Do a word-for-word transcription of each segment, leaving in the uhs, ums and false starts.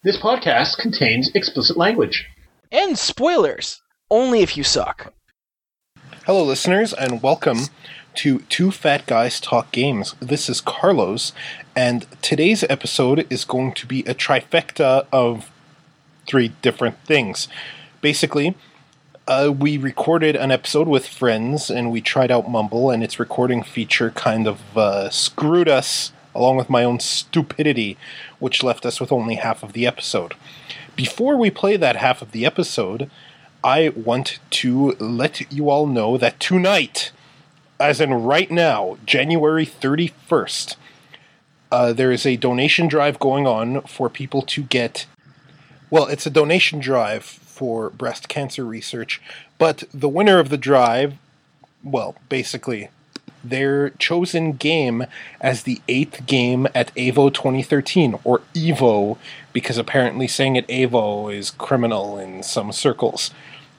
This podcast contains explicit language. And spoilers, only if you suck. Hello, listeners, and welcome to Two Fat Guys Talk Games. This is Carlos, and today's episode is going to be a trifecta of three different things. Basically, uh, we recorded an episode with friends, and we tried out Mumble, and its recording feature kind of uh, screwed us, along with my own stupidity, which left us with only half of the episode. Before we play that half of the episode, I want to let you all know that tonight, as in right now, January thirty-first, uh, there is a donation drive going on for people to get, well, it's a donation drive for breast cancer research, but the winner of the drive, well, basically, their chosen game as the eighth game at Evo twenty thirteen, or Evo, because apparently saying it Evo is criminal in some circles.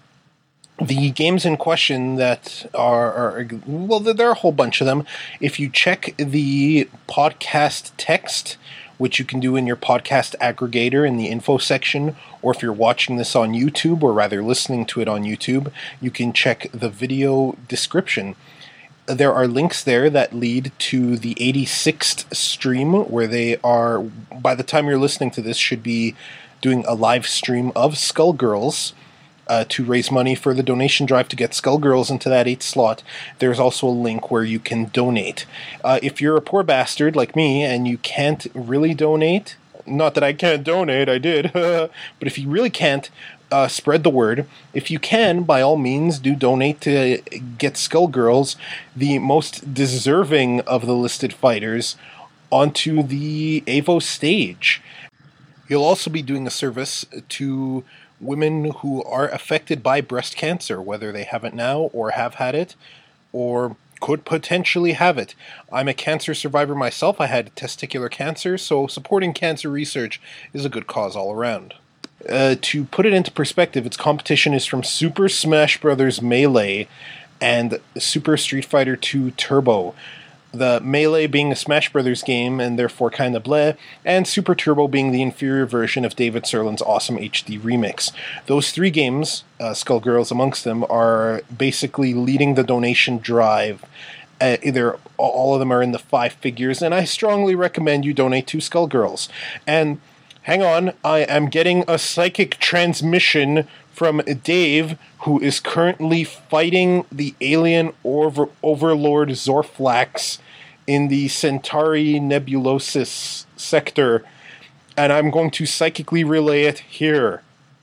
The games in question that are, are, well, there are a whole bunch of them. If you check the podcast text, which you can do in your podcast aggregator in the info section, or if you're watching this on YouTube, or rather listening to it on YouTube, you can check the video description. There are links there that lead to the eighty-sixth stream, where they are, by the time you're listening to this, should be doing a live stream of Skullgirls uh, to raise money for the donation drive to get Skullgirls into that eighth slot. There's also a link where you can donate. Uh, if you're a poor bastard like me and you can't really donate, not that I can't donate, I did, but if you really can't, Uh, spread the word. If you can, by all means, do donate to get Skullgirls, the most deserving of the listed fighters, onto the Evo stage. You'll also be doing a service to women who are affected by breast cancer, whether they have it now or have had it, or could potentially have it. I'm a cancer survivor myself. I had testicular cancer, so supporting cancer research is a good cause all around. Uh, to put it into perspective, its competition is from Super Smash Bros. Melee and Super Street Fighter two Turbo. The Melee being a Smash Bros. Game and therefore kinda bleh, and Super Turbo being the inferior version of David Sirlin's awesome H D remix. Those three games, uh, Skullgirls amongst them, are basically leading the donation drive. Uh, either all of them are in the five figures, and I strongly recommend you donate to Skullgirls. And hang on, I am getting a psychic transmission from Dave, who is currently fighting the alien over- overlord Zorflax in the Centauri Nebulosis sector, and I'm going to psychically relay it here.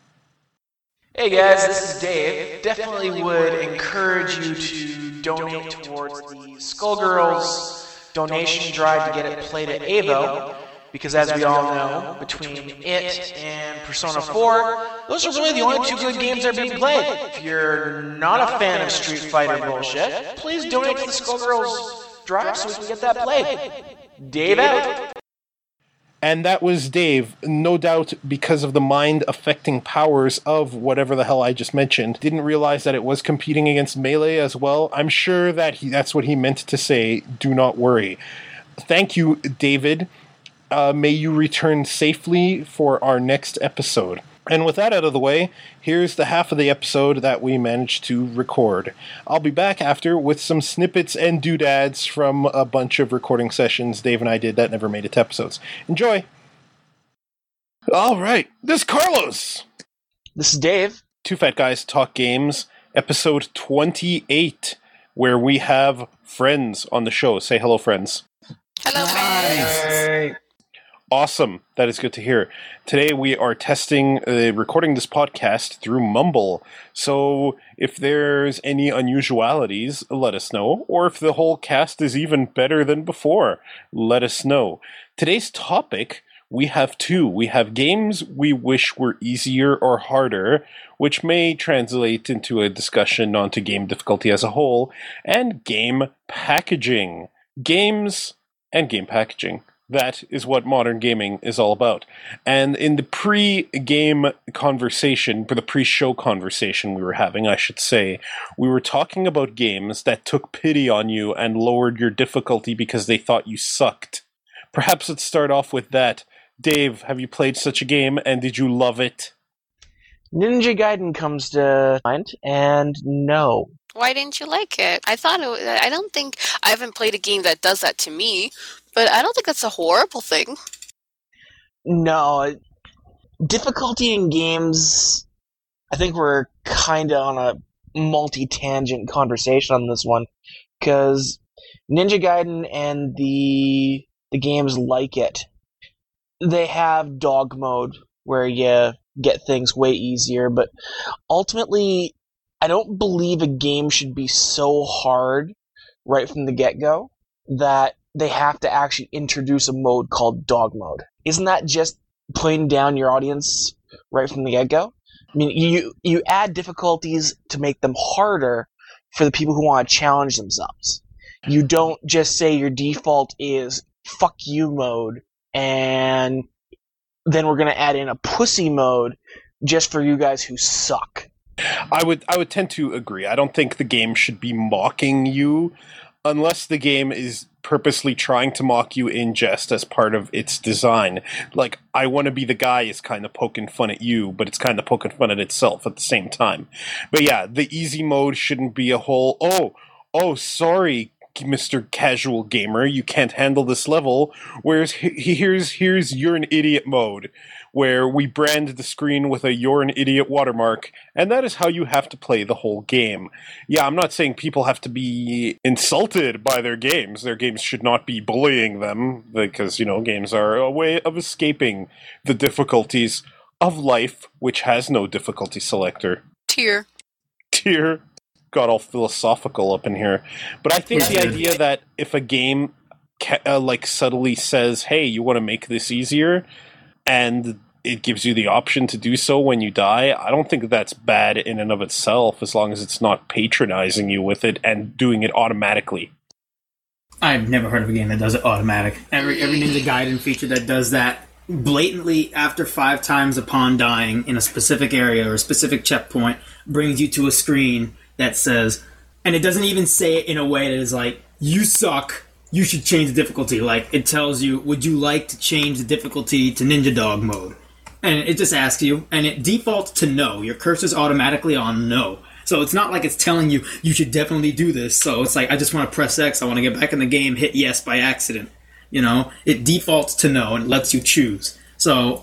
Hey guys, this is Dave. Definitely would encourage you to donate towards the Skullgirls donation drive to get it played at Evo. Because as we all know, between it and Persona four, those are really the only two good games that are being played. If you're not a fan of Street Fighter bullshit, please donate to the Skullgirls drive so we can get that played. Dave out. And that was Dave, no doubt because of the mind-affecting powers of whatever the hell I just mentioned. Didn't realize that it was competing against Melee as well. I'm sure that he, that's what he meant to say, do not worry. Thank you, David. Uh, may you return safely for our next episode. And with that out of the way, here's the half of the episode that we managed to record. I'll be back after with some snippets and doodads from a bunch of recording sessions Dave and I did that never made it to episodes. Enjoy! Alright, this is Carlos! This is Dave. Two Fat Guys Talk Games, episode twenty-eight, where we have friends on the show. Say hello, friends. Hello, friends! Hey. Awesome. That is good to hear. Today we are testing, uh, recording this podcast through Mumble. So if there's any unusualities, let us know. Or if the whole cast is even better than before, let us know. Today's topic, we have two. We have games we wish were easier or harder, which may translate into a discussion onto game difficulty as a whole, and game packaging. Games and game packaging. That is what modern gaming is all about. And in the pre-game conversation, for the pre-show conversation we were having, I should say, we were talking about games that took pity on you and lowered your difficulty because they thought you sucked. Perhaps let's start off with that. Dave, have you played such a game, and did you love it? Ninja Gaiden comes to mind, and no. Why didn't you like it? I thought it was, I don't think I haven't played a game that does that to me, but I don't think that's a horrible thing. No, difficulty in games. I think we're kind of on a multi-tangent conversation on this one, because Ninja Gaiden and the the games like it, they have dog mode where you get things way easier, but ultimately, I don't believe a game should be so hard right from the get-go that they have to actually introduce a mode called dog mode. Isn't that just playing down your audience right from the get-go? I mean, you you add difficulties to make them harder for the people who want to challenge themselves. You don't just say your default is fuck you mode, and then we're going to add in a pussy mode just for you guys who suck. I would I would tend to agree. I don't think the game should be mocking you unless the game is purposely trying to mock you in jest as part of its design. Like, I Want to Be the Guy is kind of poking fun at you, but it's kind of poking fun at itself at the same time. But yeah, the easy mode shouldn't be a whole, oh, oh, sorry, Mister Casual Gamer, you can't handle this level. Whereas he- here's here's You're an Idiot mode, where we brand the screen with a You're an Idiot watermark, and that is how you have to play the whole game. Yeah, I'm not saying people have to be insulted by their games. Their games should not be bullying them, because, you know, games are a way of escaping the difficulties of life, which has no difficulty selector. Tier. Tier. Got all philosophical up in here. But I think the idea that if a game ca- uh, like subtly says, hey, you want to make this easier, and it gives you the option to do so when you die, I don't think that's bad in and of itself, as long as it's not patronizing you with it and doing it automatically. I've never heard of a game that does it automatic. Every every Ninja Gaiden feature that does that blatantly after five times upon dying in a specific area or a specific checkpoint brings you to a screen that says, and it doesn't even say it in a way that is like, you suck, you should change the difficulty. Like, it tells you, would you like to change the difficulty to Ninja Dog mode? And it just asks you, and it defaults to no. Your cursor's automatically on no. So it's not like it's telling you, you should definitely do this. So it's like, I just want to press X, I want to get back in the game, hit yes by accident. You know, it defaults to no and lets you choose. So,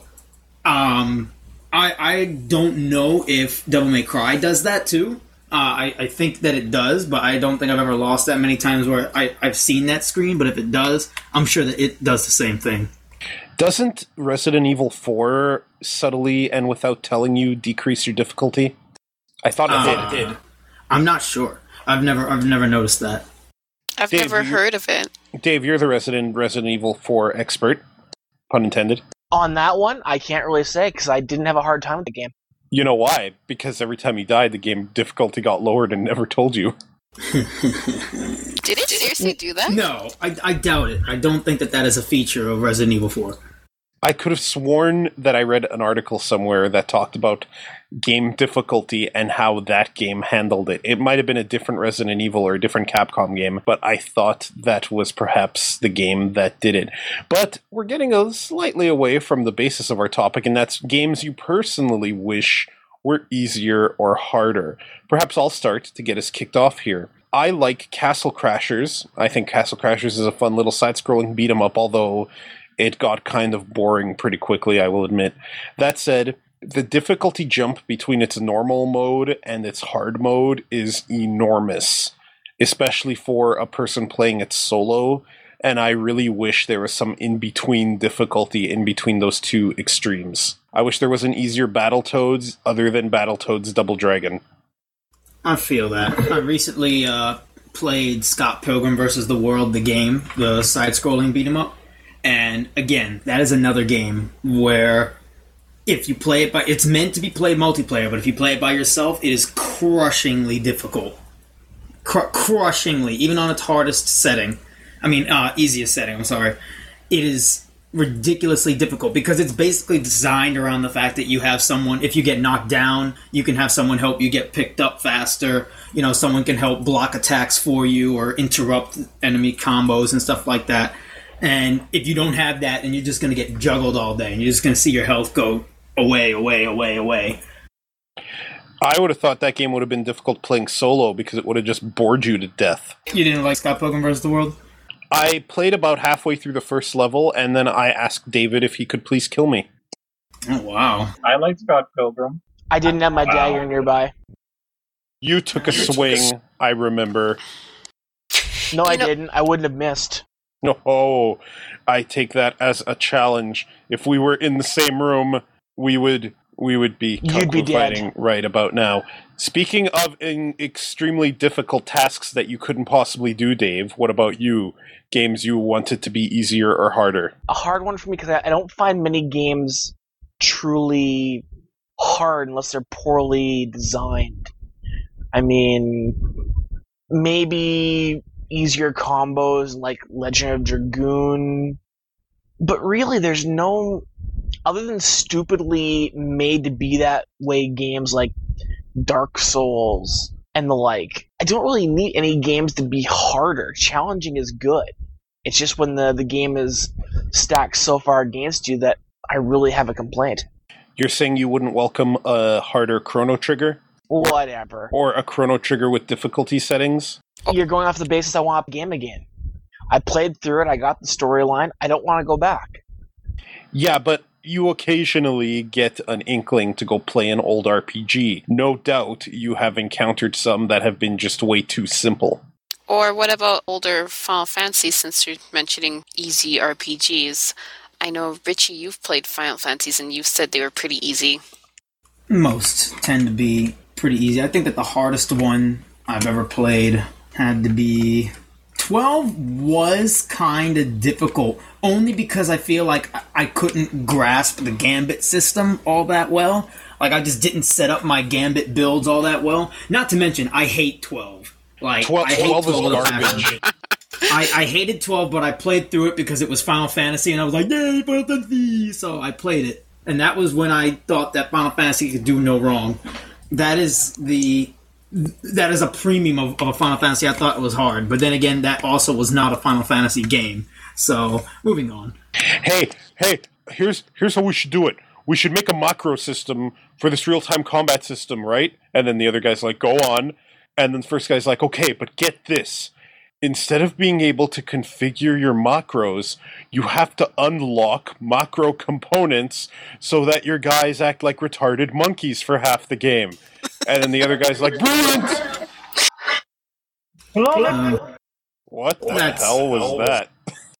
um, I I don't know if Devil May Cry does that too. Uh, I, I think that it does, but I don't think I've ever lost that many times where I, I've seen that screen, but if it does, I'm sure that it does the same thing. Doesn't Resident Evil four subtly and without telling you decrease your difficulty? I thought it Uh, did. It did. I'm not sure. I've never I've never noticed that. I've Dave, never you- heard of it. Dave, you're the resident Resident Evil four expert. Pun intended. On that one, I can't really say, because I didn't have a hard time with the game. You know why? Because every time you died, the game difficulty got lowered and never told you. Did it seriously do that? No, I, I doubt it. I don't think that that is a feature of Resident Evil four. I could have sworn that I read an article somewhere that talked about game difficulty and how that game handled it. It might have been a different Resident Evil or a different Capcom game, but I thought that was perhaps the game that did it. But we're getting a slightly away from the basis of our topic, and that's games you personally wish were easier or harder. Perhaps I'll start to get us kicked off here. I like Castle Crashers. I think Castle Crashers is a fun little side-scrolling beat-em-up, although it got kind of boring pretty quickly, I will admit. That said, the difficulty jump between its normal mode and its hard mode is enormous, especially for a person playing it solo, and I really wish there was some in-between difficulty in between those two extremes. I wish there was an easier Battletoads other than Battletoads Double Dragon. I feel that. I recently uh, played Scott Pilgrim versus the World, the game, the side-scrolling beat-em-up. And again, that is another game where if you play it by... It's meant to be played multiplayer, but if you play it by yourself, it is crushingly difficult. Cr- crushingly, even on its hardest setting. I mean, uh, easiest setting, I'm sorry. It is ridiculously difficult because it's basically designed around the fact that you have someone, if you get knocked down, you can have someone help you get picked up faster. You know, someone can help block attacks for you or interrupt enemy combos and stuff like that. And if you don't have that, then you're just going to get juggled all day, and you're just going to see your health go away, away, away, away. I would have thought that game would have been difficult playing solo because it would have just bored you to death. You didn't like Scott Pilgrim versus the World? I played about halfway through the first level, and then I asked David if he could please kill me. Oh, wow. I like Scott Pilgrim. I didn't have my Wow. dagger nearby. You took a swing, I remember. No, I You know- didn't. I wouldn't have missed. No, I take that as a challenge. If we were in the same room, we would we would be You'd kung be fu dead. fighting right about now. Speaking of in extremely difficult tasks that you couldn't possibly do, Dave, what about you? Games you wanted to be easier or harder? A hard one for me because I, I don't find many games truly hard unless they're poorly designed. I mean, maybe easier combos like Legend of Dragoon, but really there's no, other than stupidly made to be that way games like Dark Souls and the like, I don't really need any games to be harder. Challenging is good. It's just when the, the game is stacked so far against you that I really have a complaint. You're saying you wouldn't welcome a harder Chrono Trigger? Whatever. Or a Chrono Trigger with difficulty settings? You're going off the basis I want the game again. I played through it, I got the storyline, I don't want to go back. Yeah, but you occasionally get an inkling to go play an old R P G. No doubt you have encountered some that have been just way too simple. Or what about older Final Fantasy, since you're mentioning easy R P Gs? I know, Richie, you've played Final Fantasies and you've said they were pretty easy. Most tend to be pretty easy. I think that the hardest one I've ever played had to be... twelve was kind of difficult, only because I feel like I couldn't grasp the Gambit system all that well. Like, I just didn't set up my Gambit builds all that well. Not to mention, I hate twelve. Like, twelve, I hate twelve is twelve as a garbage. pattern. I, I hated twelve, but I played through it because it was Final Fantasy, and I was like, yay, Final Fantasy! So I played it. And that was when I thought that Final Fantasy could do no wrong. That is the... That is a premium of, of a Final Fantasy. I thought it was hard. But then again, that also was not a Final Fantasy game. So, moving on. Hey, hey, here's here's how we should do it. We should make a macro system for this real-time combat system, right? And then the other guy's like, go on. And then the first guy's like, okay, but get this. Instead of being able to configure your macros, you have to unlock macro components so that your guys act like retarded monkeys for half the game. And then the other guy's like, brilliant! Uh, What the That's- hell was that?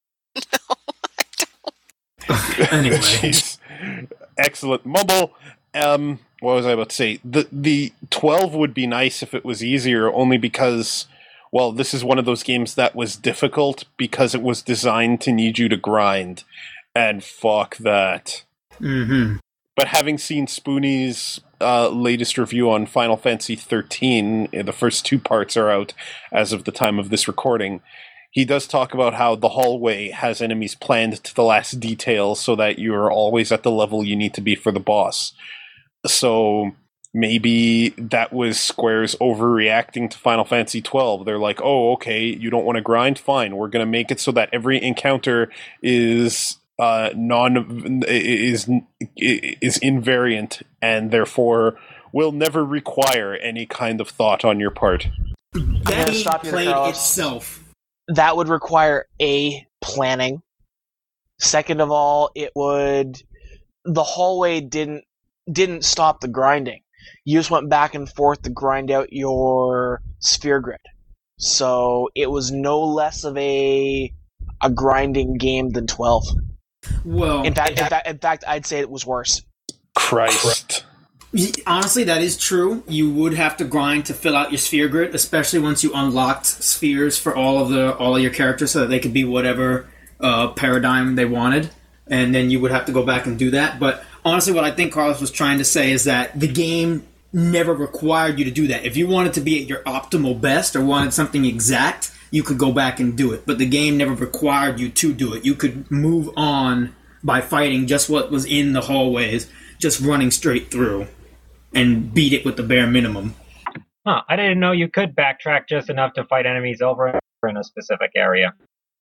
anyway. Jeez. Excellent mumble. Um, what was I about to say? The the twelve would be nice if it was easier, only because, well, this is one of those games that was difficult because it was designed to need you to grind. And fuck that. Mm-hmm. But having seen Spoonie's uh, latest review on Final Fantasy thirteen, the first two parts are out as of the time of this recording. He does talk about how the hallway has enemies planned to the last detail so that you're always at the level you need to be for the boss. So maybe that was Square's overreacting to Final Fantasy twelve. They're like, oh, okay, you don't want to grind? Fine, we're going to make it so that every encounter is uh, non is is invariant and therefore will never require any kind of thought on your part. That gonna game stop you there, played Carlos. itself. That would require A, planning. Second of all, it would, the hallway didn't didn't stop the grinding. You just went back and forth to grind out your sphere grid. So it was no less of a a grinding game than twelve. Well, In fact, in fact, in fact, I'd say it was worse. Christ. honestly, that is true. You would have to grind to fill out your sphere grid, especially once you unlocked spheres for all of the all of your characters, so that they could be whatever uh, paradigm they wanted, and then you would have to go back and do that. But honestly, what I think Carlos was trying to say is that the game never required you to do that. If you wanted to be at your optimal best or wanted something exact, you could go back and do it. But the game never required you to do it. You could move on by fighting just what was in the hallways, just running straight through, and beat it with the bare minimum. Huh, I didn't know you could backtrack just enough to fight enemies over in a specific area.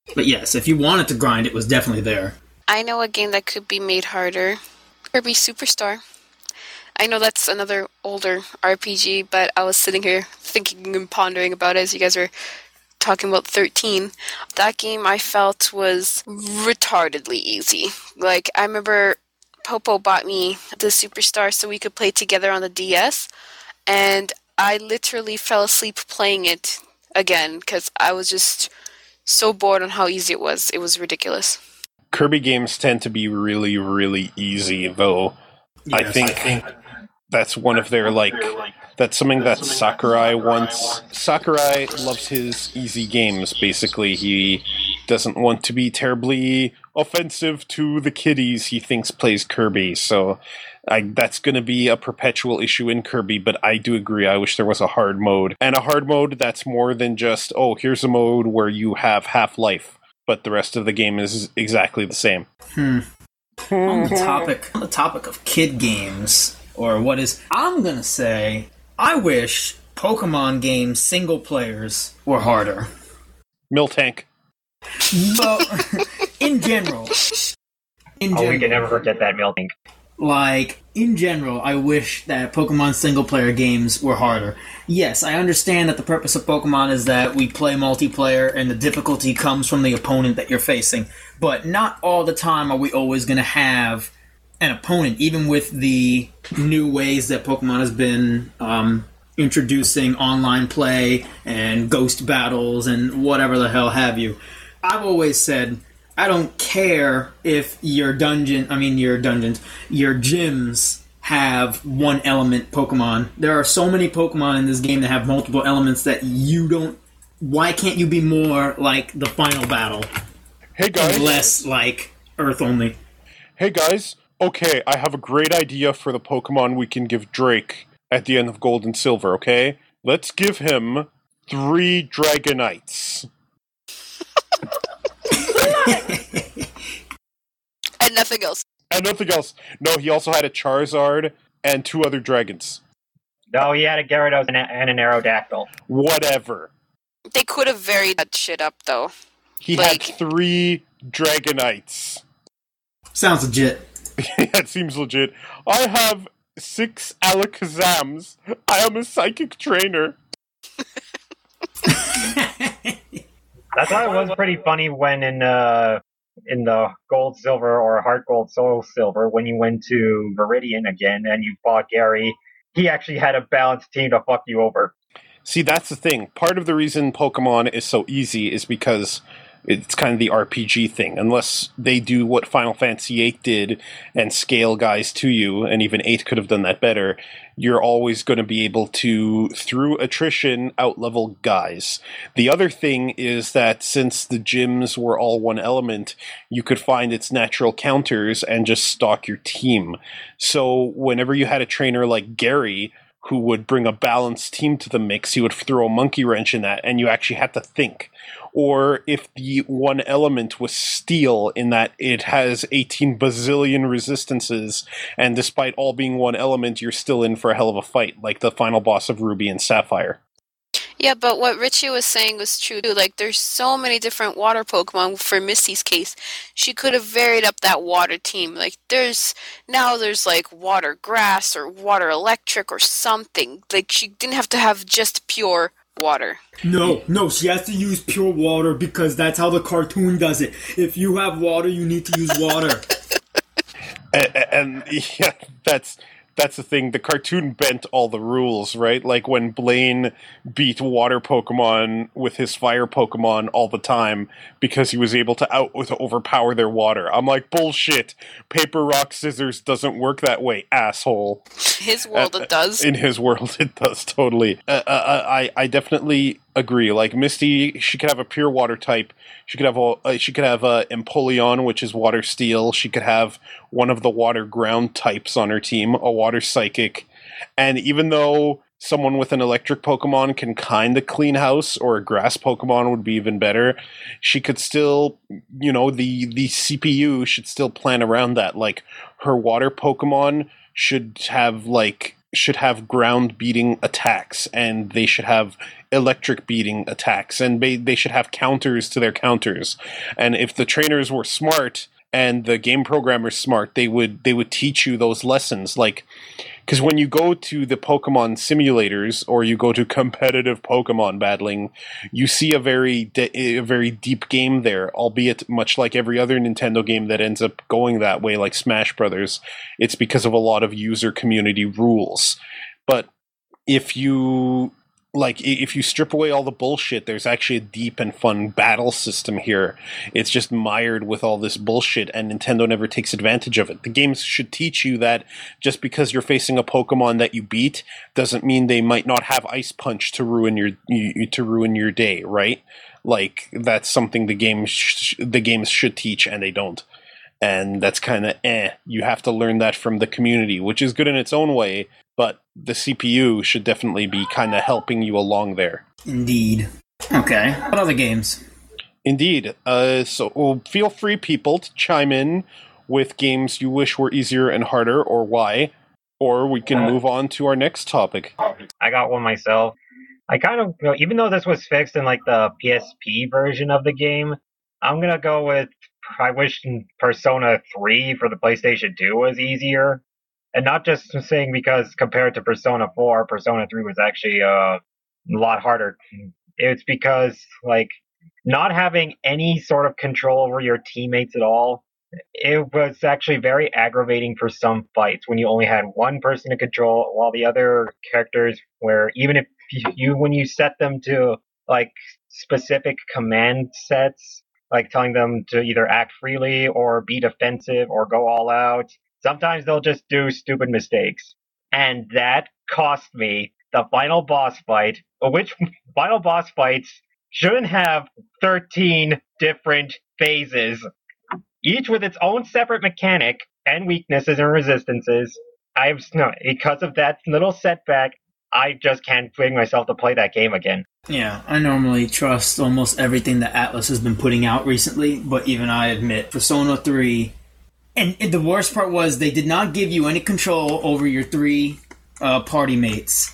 But yes, if you wanted to grind, it was definitely there. I know a game that could be made harder. Kirby Superstar. I know that's another older R P G, but I was sitting here thinking and pondering about it as you guys were talking about thirteen. That game I felt was retardedly easy. Like, I remember Popo bought me the Superstar so we could play together on the D S, and I literally fell asleep playing it again because I was just so bored on how easy it was. It was ridiculous. Kirby games tend to be really, really easy, though. Yes, I think, I think that's one of their, like, that's something that Sakurai wants. Sakurai loves his easy games, basically. He doesn't want to be terribly offensive to the kiddies he thinks plays Kirby, so I, that's going to be a perpetual issue in Kirby, but I do agree, I wish there was a hard mode. And a hard mode that's more than just, oh, here's a mode where you have half-life, but the rest of the game is exactly the same. Hmm. on the topic, on the topic of kid games, or what is, I'm gonna say, I wish Pokemon games single players were harder. Miltank. But in general, in Oh, general, we can never forget that melting. like, in general, I wish that Pokemon single-player games were harder. Yes, I understand that the purpose of Pokemon is that we play multiplayer and the difficulty comes from the opponent that you're facing. But not all the time are we always going to have an opponent, even with the new ways that Pokemon has been um, introducing online play and ghost battles and whatever the hell have you. I've always said, I don't care if your dungeon, I mean your dungeons, your gyms have one element Pokemon. There are so many Pokemon in this game that have multiple elements that you don't, why can't you be more like the final battle? Hey guys. And less like Earth only. Hey guys. Okay, I have a great idea for the Pokemon we can give Drake at the end of Gold and Silver, okay? Let's give him three Dragonites. And nothing else. And nothing else. No, he also had a Charizard and two other dragons. No, he had a Gyarados and, a, and an Aerodactyl. Whatever. They could have varied that shit up, though. He Like- had three Dragonites. Sounds legit. That seems legit. I have six Alakazams. I am a psychic trainer. That's why it was pretty funny when in uh in the Gold Silver or Heart Gold Soul Silver, when you went to Viridian again and you fought Gary, he actually had a balanced team to fuck you over. See, that's the thing. Part of the reason Pokemon is so easy is because it's kind of the R P G thing. Unless they do what Final Fantasy eight did and scale guys to you, and even eight could have done that better, you're always going to be able to, through attrition, outlevel guys. The other thing is that since the gyms were all one element, you could find its natural counters and just stock your team. So whenever you had a trainer like Gary, who would bring a balanced team to the mix, he would throw a monkey wrench in that, and you actually had to think. Or if the one element was steel, in that it has eighteen bazillion resistances, and despite all being one element, you're still in for a hell of a fight, like the final boss of Ruby and Sapphire. Yeah, but what Richie was saying was true too. Like, there's so many different water Pokemon. For Misty's case, she could have varied up that water team. Like, there's now there's like water grass or water electric or something. Like, she didn't have to have just pure water. No, no, she has to use pure water because that's how the cartoon does it. If you have water, you need to use water. And, and yeah, that's that's the thing. The cartoon bent all the rules, right? Like when Blaine beat water Pokemon with his fire Pokemon all the time because he was able to out to overpower their water. I'm like, bullshit. Paper, rock, scissors doesn't work that way, asshole. His world Uh, it does. In his world, it does totally. Uh, uh, I I definitely agree. Like Misty, she could have a pure water type. She could have a uh, she could have a Empoleon, which is water steel. She could have one of the water ground types on her team, a water psychic. And even though someone with an electric Pokemon can kind of clean house, or a grass Pokemon would be even better, she could still, you know, the the C P U should still plan around that. Like her water Pokemon should have like should have ground beating attacks, and they should have electric beating attacks, and they, they should have counters to their counters. And if the trainers were smart and the game programmers smart, they would they would teach you those lessons. Like, because when you go to the Pokemon simulators or you go to competitive Pokemon battling, you see a very de- a very deep game there, albeit much like every other Nintendo game that ends up going that way, like Smash Brothers. It's because of a lot of user community rules. But if you like, if you strip away all the bullshit, there's actually a deep and fun battle system here. It's just mired with all this bullshit, and Nintendo never takes advantage of it. The games should teach you that just because you're facing a Pokemon that you beat doesn't mean they might not have Ice Punch to ruin your you, to ruin your day, right? Like, that's something the games sh- the games should teach, and they don't. And that's kind of eh. You have to learn that from the community, which is good in its own way, but the C P U should definitely be kind of helping you along there. Indeed. Okay. What other games? Indeed. Uh, so well, feel free, people, to chime in with games you wish were easier and harder, or why. Or we can move on to our next topic. I got one myself. I kind of, you know, even though this was fixed in like the P S P version of the game, I'm gonna go with, I wish Persona three for the PlayStation two was easier. And not just saying because compared to Persona four, Persona three was actually uh, a lot harder. It's because, like, not having any sort of control over your teammates at all, it was actually very aggravating for some fights when you only had one person to control, while the other characters, where even if you, when you set them to, like, specific command sets, like telling them to either act freely or be defensive or go all out, sometimes they'll just do stupid mistakes. And that cost me the final boss fight, which final boss fights shouldn't have thirteen different phases, each with its own separate mechanic and weaknesses and resistances. I've no, because of that little setback, I just can't bring myself to play that game again. Yeah, I normally trust almost everything that Atlas has been putting out recently, but even I admit, Persona three... And the worst part was they did not give you any control over your three uh, party mates,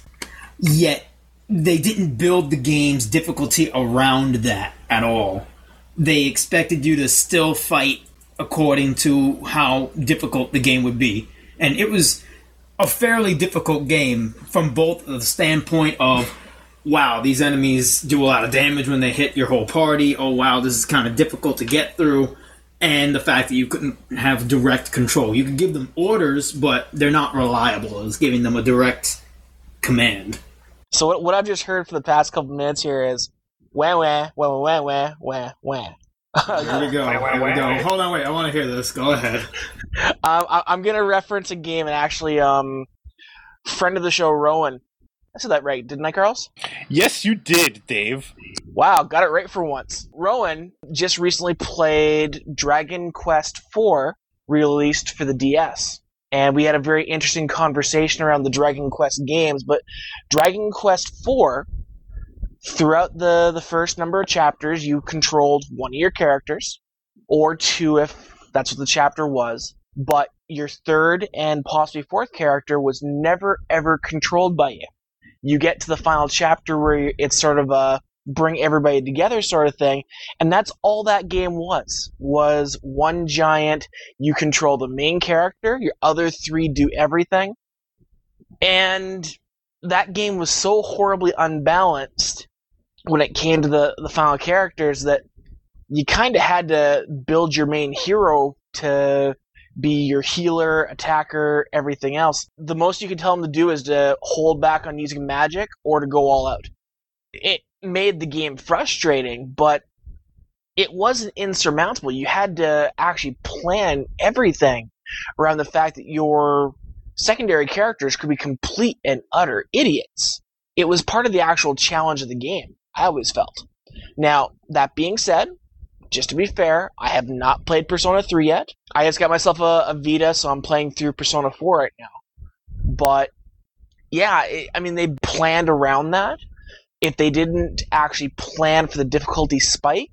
yet they didn't build the game's difficulty around that at all. They expected you to still fight according to how difficult the game would be. And it was a fairly difficult game from both the standpoint of, wow, these enemies do a lot of damage when they hit your whole party. Oh, wow, this is kind of difficult to get through. And the fact that you couldn't have direct control. You could give them orders, but they're not reliable. It was giving them a direct command. So what, what I've just heard for the past couple minutes here is wah wah wah wah wah wah wah. Here we go. Here we go. Hold on, wait. I want to hear this. Go ahead. Um, I, I'm going to reference a game, and actually, um, friend of the show, Rowan. I said that right, didn't I, Carlos? Yes, you did, Dave. Wow, got it right for once. Rowan just recently played Dragon Quest four, released for the D S. And we had a very interesting conversation around the Dragon Quest games, but Dragon Quest four, throughout the, the first number of chapters, you controlled one of your characters, or two if that's what the chapter was, but your third and possibly fourth character was never, ever controlled by you. You get to the final chapter where it's sort of a bring everybody together sort of thing, and that's all that game was, was one giant, you control the main character, your other three do everything, and that game was so horribly unbalanced when it came to the, the final characters that you kind of had to build your main hero to be your healer, attacker, everything else. The most you could tell them to do is to hold back on using magic or to go all out. It made the game frustrating, but it wasn't insurmountable. You had to actually plan everything around the fact that your secondary characters could be complete and utter idiots. It was part of the actual challenge of the game, I always felt. Now, that being said, just to be fair, I have not played Persona three yet. I just got myself a, a Vita, so I'm playing through Persona four right now. But, yeah, it, I mean, they planned around that. If they didn't actually plan for the difficulty spike,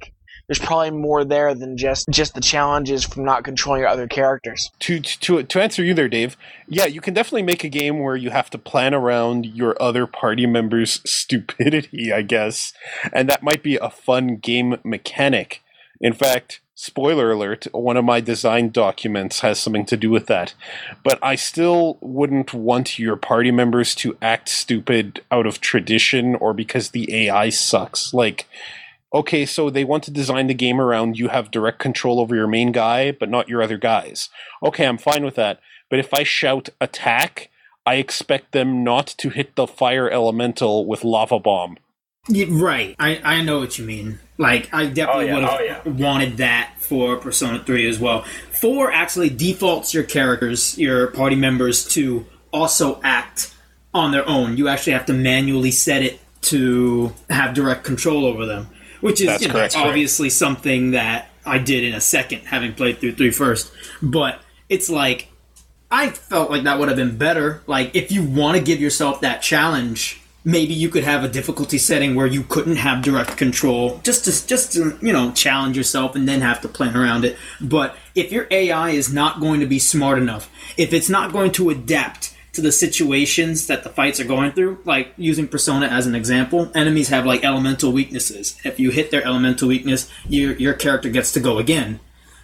there's probably more there than just just the challenges from not controlling your other characters. To to to answer you there, Dave, yeah, you can definitely make a game where you have to plan around your other party members' stupidity, I guess, and that might be a fun game mechanic. In fact, spoiler alert, one of my design documents has something to do with that. But I still wouldn't want your party members to act stupid out of tradition or because the A I sucks. Like, okay, so they want to design the game around you have direct control over your main guy, but not your other guys. Okay, I'm fine with that. But if I shout attack, I expect them not to hit the fire elemental with lava bomb. Yeah, right. I, I know what you mean. Like, I definitely Oh, yeah. would have Oh, yeah. wanted that for Persona three as well. four actually defaults your characters, your party members, to also act on their own. You actually have to manually set it to have direct control over them, which is That's you know, correct, obviously something that I did in a second, having played through three first. But it's like, I felt like that would have been better. Like, if you want to give yourself that challenge, maybe you could have a difficulty setting where you couldn't have direct control, just to, just to, you know, challenge yourself and then have to plan around it. But if your A I is not going to be smart enough, if it's not going to adapt to the situations that the fights are going through, like using Persona as an example, enemies have like elemental weaknesses. If you hit their elemental weakness, your your character gets to go again.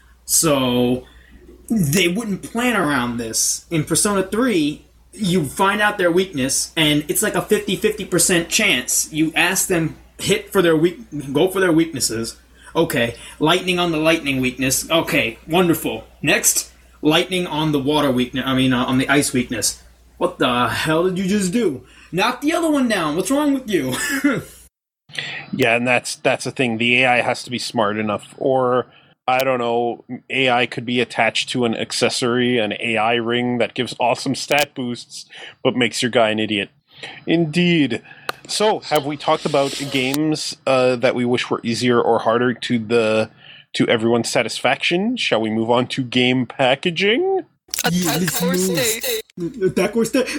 So they wouldn't plan around this. In Persona three, you find out their weakness, and it's like a fifty-fifty percent chance. You ask them, hit for their weak, go for their weaknesses. Okay, lightning on the lightning weakness. Okay, wonderful. Next, lightning on the water weakness. I mean, uh, on the ice weakness. What the hell did you just do? Knock the other one down. What's wrong with you? Yeah, and that's that's the thing. The A I has to be smart enough, or I don't know, A I could be attached to an accessory, an A I ring that gives awesome stat boosts, but makes your guy an idiot. Indeed. So, have we talked about games uh, that we wish were easier or harder to the to everyone's satisfaction? Shall we move on to game packaging? Attack or stay. Attack or Stay.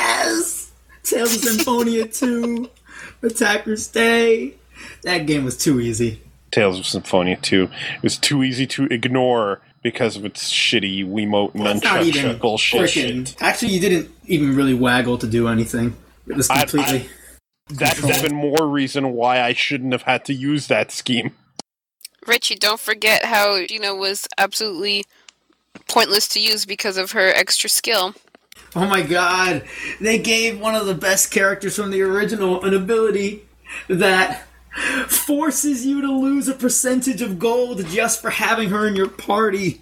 Yes! Tales of Symphonia two. Attack or Stay. That game was too easy. Tales of Symphonia two. It was too easy to ignore because of its shitty Wiimote It's not even nunchuck bullshit frickin'. shit. Actually, you didn't even really waggle to do anything. It was I- completely... That's even more reason why I shouldn't have had to use that scheme. Richie, don't forget how Gina was absolutely pointless to use because of her extra skill. Oh my god! They gave one of the best characters from the original an ability that forces you to lose a percentage of gold just for having her in your party.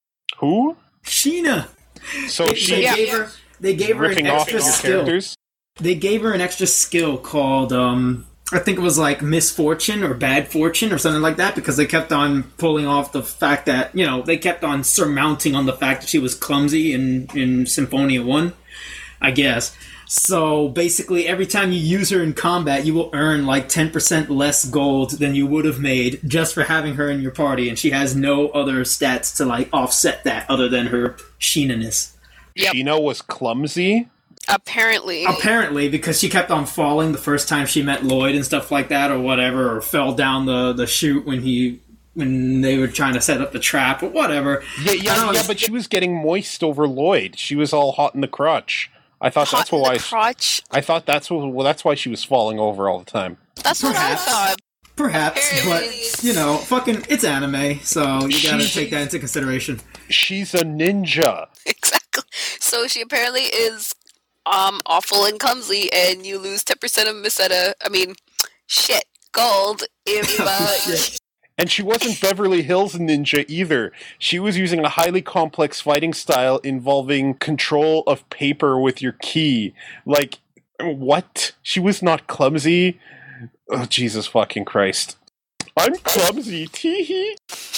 Who? Sheena! So They, she they Yeah. gave her, they gave her an ripping off extra your skill. characters? They gave her an extra skill called, um, I think it was like Misfortune or Bad Fortune or something like that, because they kept on pulling off the fact that, you know, they kept on surmounting on the fact that she was clumsy in, in Symphonia one, I guess. So basically, every time you use her in combat, you will earn like ten percent less gold than you would have made just for having her in your party, and she has no other stats to like offset that other than her Sheena-ness. Yep. Sheena was clumsy? Apparently. Apparently, because she kept on falling the first time she met Lloyd and stuff like that, or whatever, or fell down the, the chute when he when they were trying to set up the trap, or whatever. Yeah, I yeah, don't yeah, know, but she was getting moist over Lloyd. She was all hot in the crotch. I thought Hot that's in why. the crotch. I thought that's what. Well, that's why she was falling over all the time. That's what I Perhaps. thought. Perhaps, but you know, fucking, it's anime, so you gotta take that into consideration. She's a ninja. Exactly. So she apparently is um awful and clumsy, and you lose ten percent of Miseta. I mean, shit, gold if uh, Shit. And she wasn't Beverly Hills Ninja either. She was using a highly complex fighting style involving control of paper with your key. Like, what? She was not clumsy? Oh, Jesus fucking Christ. I'm clumsy, tee-hee.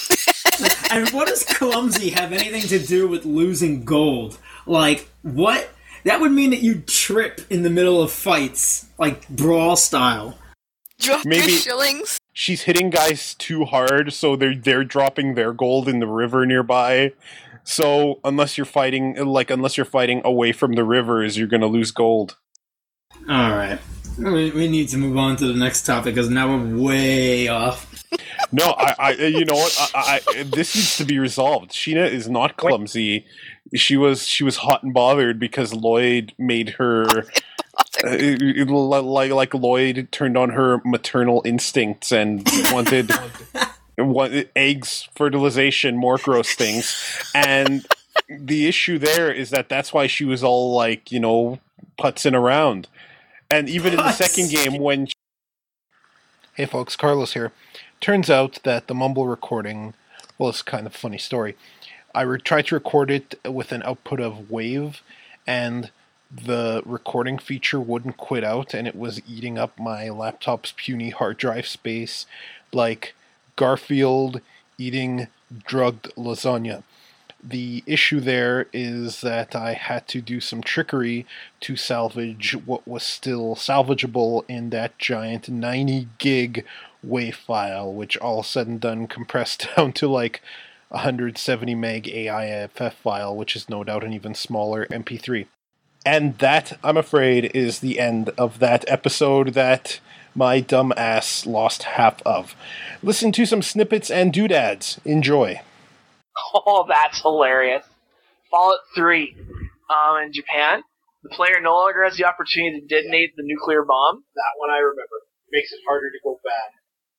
And what does clumsy have anything to do with losing gold? Like, what? That would mean that you trip in the middle of fights, like brawl style. drop Maybe- your shillings. She's hitting guys too hard, so they're they're dropping their gold in the river nearby. So unless you're fighting, like unless you're fighting away from the rivers, you're gonna lose gold. All right, we, we need to move on to the next topic because now we're way off. No, I, I, you know what? I, I, this needs to be resolved. Sheena is not clumsy. She was, she was hot and bothered because Lloyd made her, uh, like, like Lloyd turned on her maternal instincts and wanted, wanted eggs, fertilization, more gross things, and the issue there is that that's why she was all like, you know, putzing around, and even in the second game when. She- hey, folks, Carlos here. Turns out that the Mumble recording, well, it's kind of a funny story. I re- tried to record it with an output of WAVE, and the recording feature wouldn't quit out, and it was eating up my laptop's puny hard drive space like Garfield eating drugged lasagna. The issue there is that I had to do some trickery to salvage what was still salvageable in that giant ninety gig WAV file, which all said and done compressed down to like a one hundred seventy meg A I F F file, which is no doubt an even smaller M P three. And that, I'm afraid, is the end of that episode that my dumb ass lost half of. Listen to some snippets and doodads. Enjoy. Oh, that's hilarious. Fallout three. Um, in Japan, the player no longer has the opportunity to detonate the nuclear bomb. That one I remember. Makes it harder to go bad.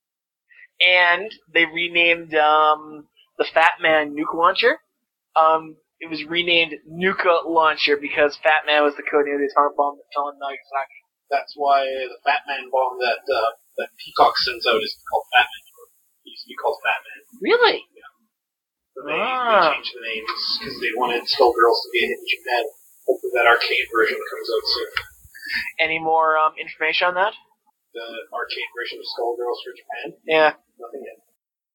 And they renamed um, the Fat Man nuke launcher. Um, it was renamed Nuka Launcher because Fat Man was the code name of the atomic bomb that fell in Nagasaki. That's why the Fat Man bomb that uh, that Peacock sends out is called Fat Man. It used to be called Fat Man. Really? Yeah. So they, Ah. they changed the names because they wanted Skullgirls to be a hit in Japan. Hopefully that arcade version comes out soon. Any more um, information on that? The arcade version of Skullgirls for Japan? Yeah. Nothing yet.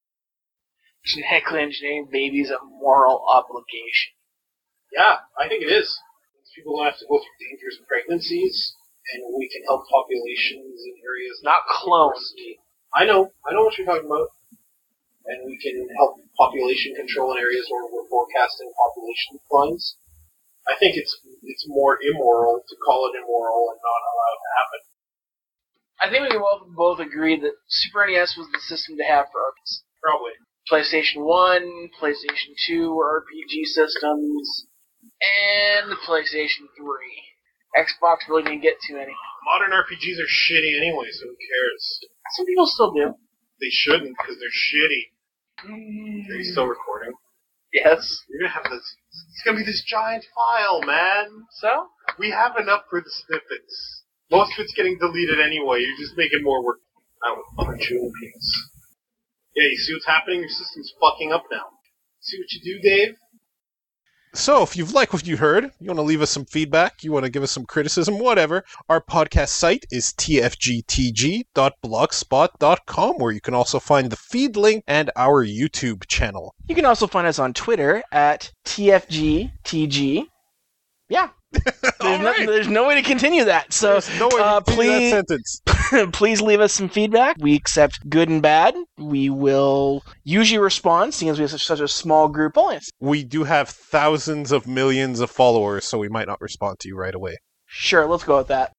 Genetically engineering babies a moral obligation. Yeah, I think it is. People don't have to go through dangerous pregnancies, and we can help populations in areas Not clones. I know, I know what you're talking about. And we can help population control in areas where we're forecasting population declines. I think it's it's more immoral to call it immoral and not allow it to happen. I think we can both, both agree that Super N E S was the system to have for R P Gs. Probably. PlayStation one, PlayStation two were R P G systems, and the PlayStation three. Xbox really didn't get too many. Modern R P Gs are shitty anyway, so who cares? Some people still do. They shouldn't, because they're shitty. Are you still recording? Yes. You're gonna have this. It's gonna be this giant file, man. So? We have enough for the snippets. Most of it's getting deleted anyway. You're just making more work. I will punch you in the penis. Yeah, you see what's happening? Your system's fucking up now. See what you do, Dave? So, if you've liked what you heard, you want to leave us some feedback, you want to give us some criticism, whatever, our podcast site is t f g t g dot blogspot dot com, where you can also find the feed link and our YouTube channel. You can also find us on Twitter at T F G T G. Yeah. There's, no, there's no way to continue that. So There's no way uh, to continue please, that sentence. please leave us some feedback. We accept good and bad. We will usually respond, seeing as we have such, such a small group. Only We do have thousands of millions of followers, so we might not respond to you right away. Sure, let's go with that.